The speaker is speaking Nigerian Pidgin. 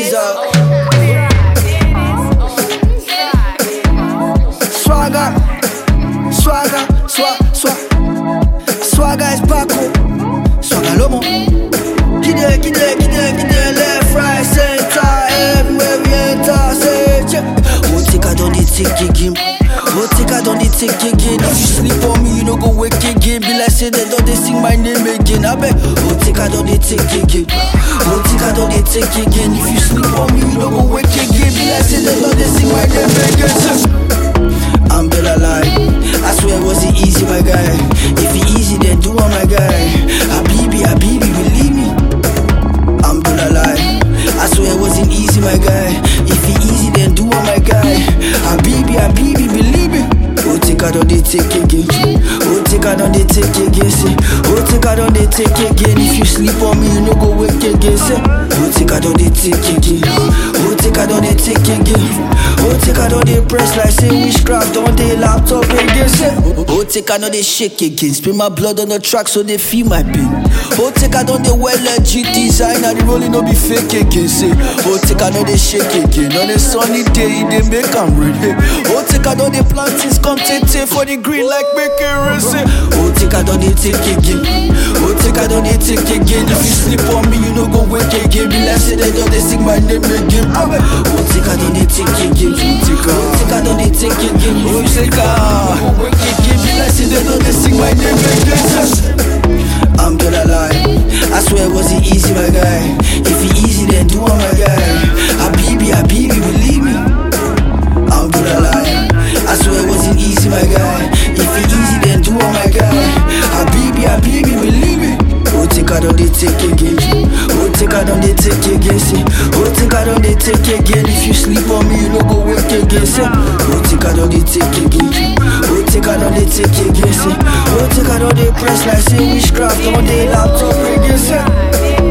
Caesar. Swagger, swagger, swagger is Paco. Swagger Lomo. Get there, left, right, center, everywhere we enter, say check. Oh, take I don't take again. Oh, take I don't take again. If you sleep on me, you no go wake again. Be like say they don't sing my name again. I bet. Oh, take I don't take again. Oh, take I don't take again. If you sleep on me, you no go wake again. Be like say they don't sing my name again. I'm still alive. I swear it wasn't easy, my guy. If it easy, then do it, my guy. Habibi, believe me. I'm still alive. I swear it wasn't easy, my guy. If it easy, then do it, my guy. Habibi, believe me. Oh, take I don't take again. Oh, take I don't take again. Say, oh, take I don't take again. If you sleep on me, you no go wake again. Say, oh, take I don't take again. Oh, take I don't take again. Oh, take I don't press like say witchcraft on the laptop again. Say, oh, take I don't shake again. Spill my blood on the track so they feel my pain. Oh, take I don't well legit design and the rolling no be fake again. Say, oh, take I don't shake again. On a sunny day, they make them ready. Oh, take I don't plant things come tete for the green like make it race. Oh, take I don't take again. Oh, take I don't take again. If you sleep on me, you no go wake again. Be like say they don't sing my name again. Oh, take I don't take again. Oh, take I don't take again. Oh, take I go wake again. Be like say they don't sing my name again. I'm still alive. I swear it wasn't easy, my guy. If it easy, then do it, my guy. Habibi, believe me. I'm still alive. I swear it wasn't easy, my guy. If it easy, then do it, my guy. Habibi, believe me. Oh, take I don't take again. Oh, take I don't take again. Say, oh, take I don't take again. If you sleep on me, you no go wake again. Say, oh, take I don't take again. Oh, take I don't take again. Say, oh, take I don't press like say witchcraft on the laptop again. Say.